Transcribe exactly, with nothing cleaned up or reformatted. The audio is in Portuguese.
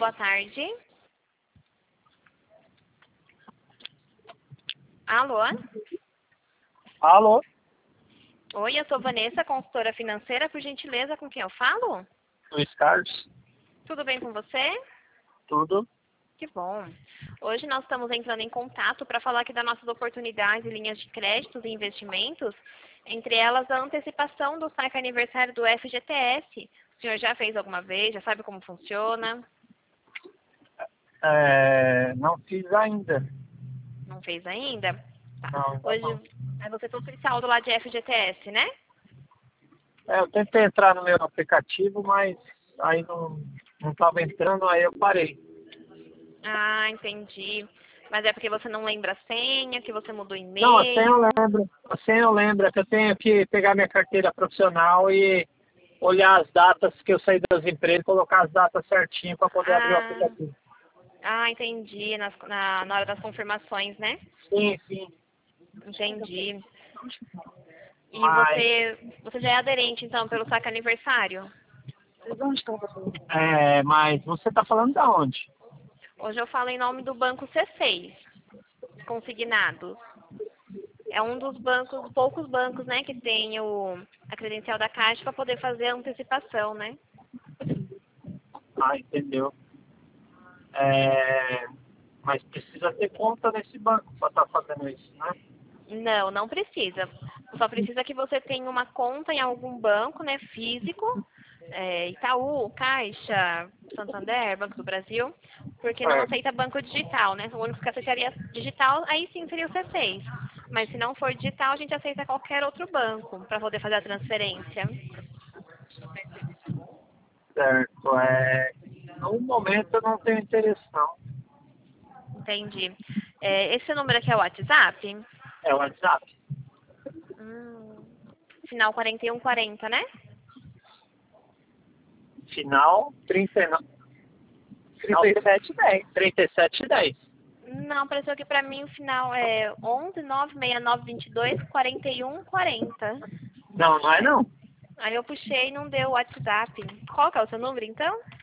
boa tarde. Alô? Alô? Oi, eu sou Vanessa, consultora financeira. Por gentileza, com quem eu falo? Luiz Carlos? Tudo bem com você? Tudo? Que bom. Hoje nós estamos entrando em contato para falar aqui das nossas oportunidades e linhas de créditos e investimentos, entre elas a antecipação do saque aniversário do F G T S. O senhor já fez alguma vez? Já sabe como funciona? É, não fiz ainda. Não fez ainda? Tá. Não, ainda Hoje, não. aí você possui saldo lá de F G T S, né? É, eu tentei entrar no meu aplicativo, mas aí não não estava entrando, aí eu parei. Ah, entendi. Mas é porque você não lembra a senha, que você mudou Não, a senha eu e-mail. lembro. A senha eu lembro, é que eu tenho que pegar minha carteira profissional e olhar as datas que eu saí das empresas, colocar as datas certinho para poder abrir o Ah, aplicativo. ah entendi. Nas- na, na hora das confirmações, né? Sim, sim. Entendi. E Mas, você, você já é aderente, então, pelo saque aniversário? é, mas você está falando da onde? Hoje eu falo em nome do Banco C seis, consignados. É um dos bancos, poucos bancos, né, que tem o, a credencial da Caixa para poder fazer a antecipação, né? Ah, entendeu. É, mas precisa ter conta nesse banco para estar fazendo isso, né? Não, não precisa. Só precisa que você tenha uma conta em algum banco, né, físico, é, Itaú, Caixa, Santander, Banco do Brasil, porque não Certo. aceita banco digital, né? O único que aceitaria digital, aí sim seria o C seis. Mas se não for digital, a gente aceita qualquer outro banco para poder fazer a transferência. Certo. É, no momento eu não tenho interesse, não. Entendi. É, esse número aqui é o WhatsApp? É o WhatsApp. Hum, final quarenta e um quarenta, né? Final trinta e nove. Final trinta e sete dez. trinta e sete dez. Não, apareceu aqui pra mim o final é onze nove seis nove vinte e dois quarenta e um quarenta. Não, não é não. Aí eu puxei e não deu o WhatsApp. Qual que é o seu número, então?